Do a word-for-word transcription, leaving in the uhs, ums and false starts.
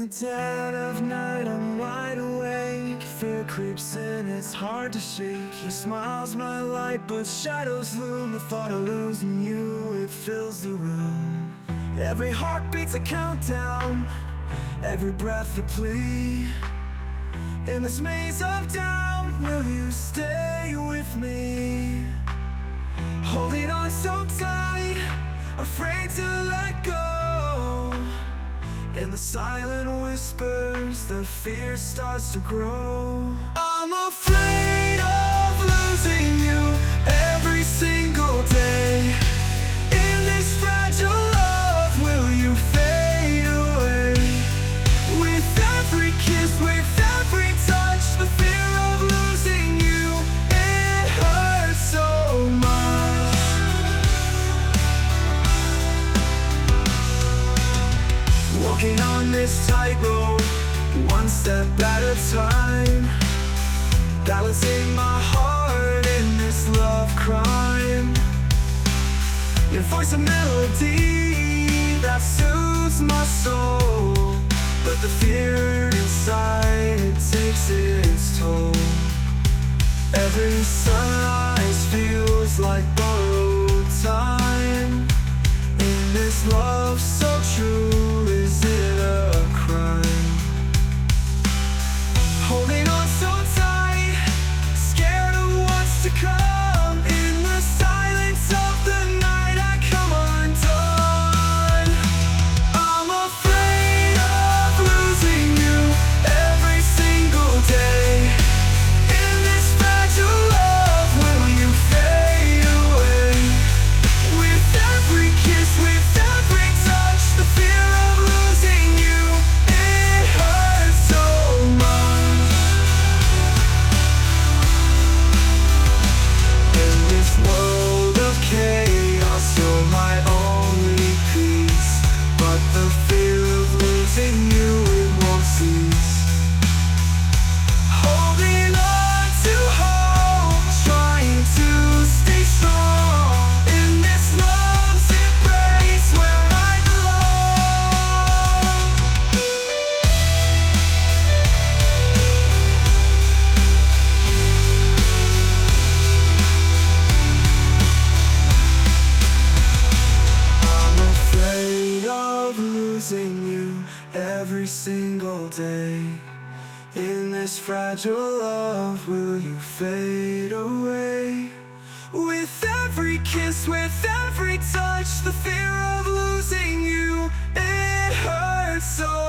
dead of night, I'm wide awake. Fear creeps in, it's hard to shake. Your smile's my light, but shadows loom. The thought of losing you, it fills the room. Every heartbeat's a countdown, every breath a plea. In this maze of doubt, will you stay with me? Holding on so tight, afraid to let go. In the silent whispers, the fear starts to grow. I'm afraid of losing you every single day. In this fragile love, will you fade away? With every kiss, with every touch, the fear of losing you, it hurts so much. Walking on this tightrope, one step at a time, balancing my heart in this love crime. Your voice a melody that soothes my soul, but the fear inside, it takes its toll. Every sunrise feels like borrowed time. In this love so true, is it a crime? Holding on so tight, scared of what's to come. In the silence of the night, I come undone. I'm afraid of losing you every single day. In this fragile love, will you fade away? With every kiss, with every touch, the fear of losing you, it hurts so much. In this world of chaos, you're my only peace, but the fear of losing you, it won't cease. Holding on to hope, trying to stay strong. In this love's embrace where I belong. I'm afraid of losing you every single day. In this fragile love, will you fade away? With every kiss, with every touch, the fear of losing you, it hurts so